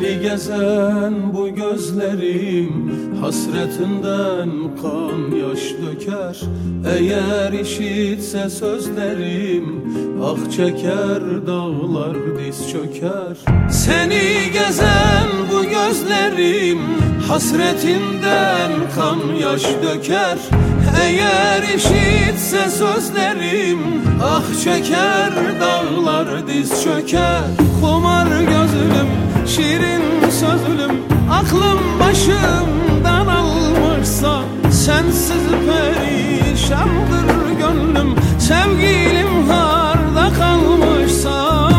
Seni gezen bu gözlerim hasretinden kan yaş döker. Eğer işitse sözlerim ah çeker, dağlar diz çöker. Seni gezen bu gözlerim hasretinden kan yaş döker. Eğer işitse sözlerim ah çeker, dağlar diz çöker. Kumar gözlüm, şirin sözlüm, aklım başımdan almışsa sensiz perişandır gönlüm. Sevgilim harda kalmışsa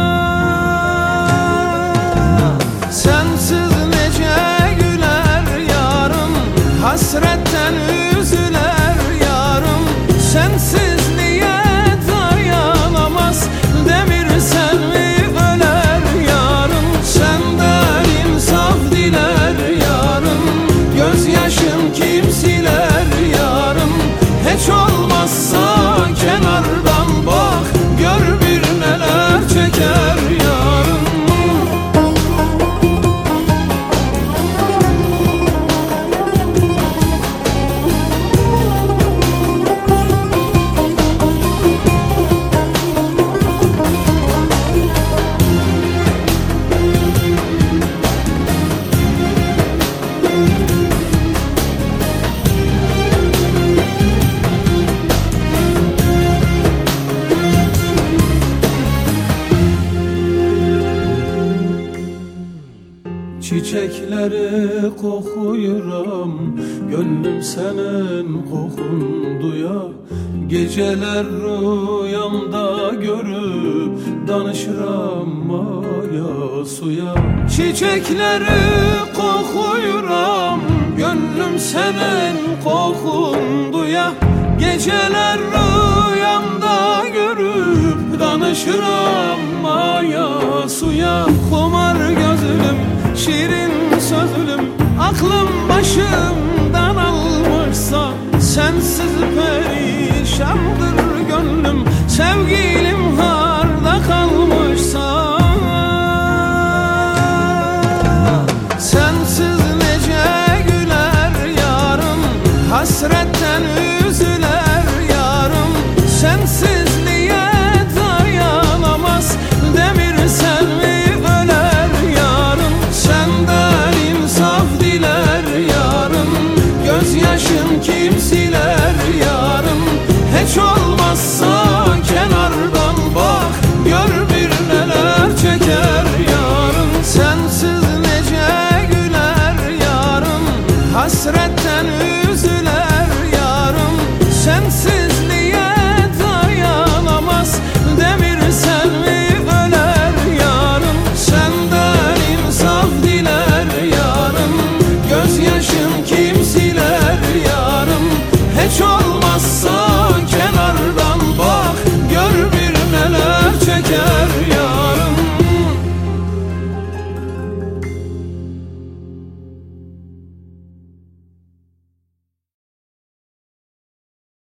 sensiz nece güler yarım, hasretten üzüler yarım. Sensiz niye dayanamaz demir selvi öler yarım. Senden insaf diler yarım, gözyaşım kim siler yarım. Hiç olmazsa kenardan bak, gör bir neler çeker yarım. Çiçekleri kokuyuram, gönlüm senin kokun duya. Geceler rüyamda görüp danışıram maya suya. Çiçekleri kokuyuram, gönlüm senin kokun duya. Geceler rüyamda görüp danışıram maya suya. Kumar gözlüm, şirin sözlüm, aklım başımdan almışsa sensiz perişandır gönlüm. Sevgilim